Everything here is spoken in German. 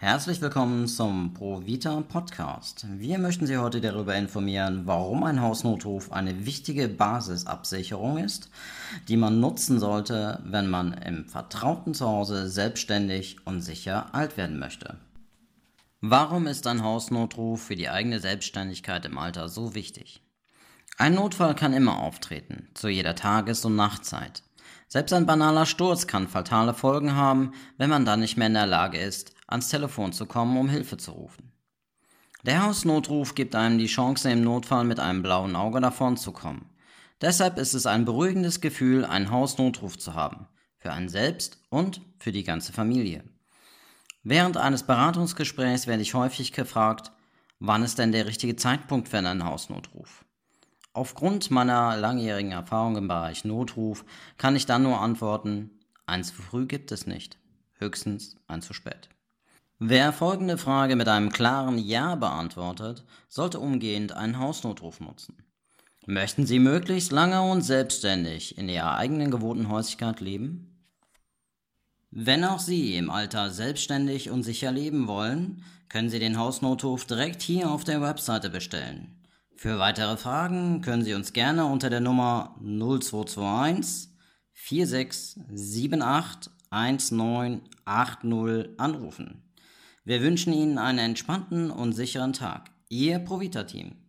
Herzlich willkommen zum ProVita Podcast. Wir möchten Sie heute darüber informieren, warum ein Hausnotruf eine wichtige Basisabsicherung ist, die man nutzen sollte, wenn man im vertrauten Zuhause selbstständig und sicher alt werden möchte. Warum ist ein Hausnotruf für die eigene Selbstständigkeit im Alter so wichtig? Ein Notfall kann immer auftreten, zu jeder Tages- und Nachtzeit. Selbst ein banaler Sturz kann fatale Folgen haben, wenn man dann nicht mehr in der Lage ist, ans Telefon zu kommen, um Hilfe zu rufen. Der Hausnotruf gibt einem die Chance, im Notfall mit einem blauen Auge davonzukommen. Deshalb ist es ein beruhigendes Gefühl, einen Hausnotruf zu haben, für einen selbst und für die ganze Familie. Während eines Beratungsgesprächs werde ich häufig gefragt, wann ist denn der richtige Zeitpunkt für einen Hausnotruf? Aufgrund meiner langjährigen Erfahrung im Bereich Notruf kann ich dann nur antworten, ein zu früh gibt es nicht, höchstens ein zu spät. Wer folgende Frage mit einem klaren Ja beantwortet, sollte umgehend einen Hausnotruf nutzen. Möchten Sie möglichst lange und selbstständig in Ihrer eigenen gewohnten Häuslichkeit leben? Wenn auch Sie im Alter selbstständig und sicher leben wollen, können Sie den Hausnotruf direkt hier auf der Webseite bestellen. Für weitere Fragen können Sie uns gerne unter der Nummer 0221 4678 1980 anrufen. Wir wünschen Ihnen einen entspannten und sicheren Tag. Ihr ProVita-Team.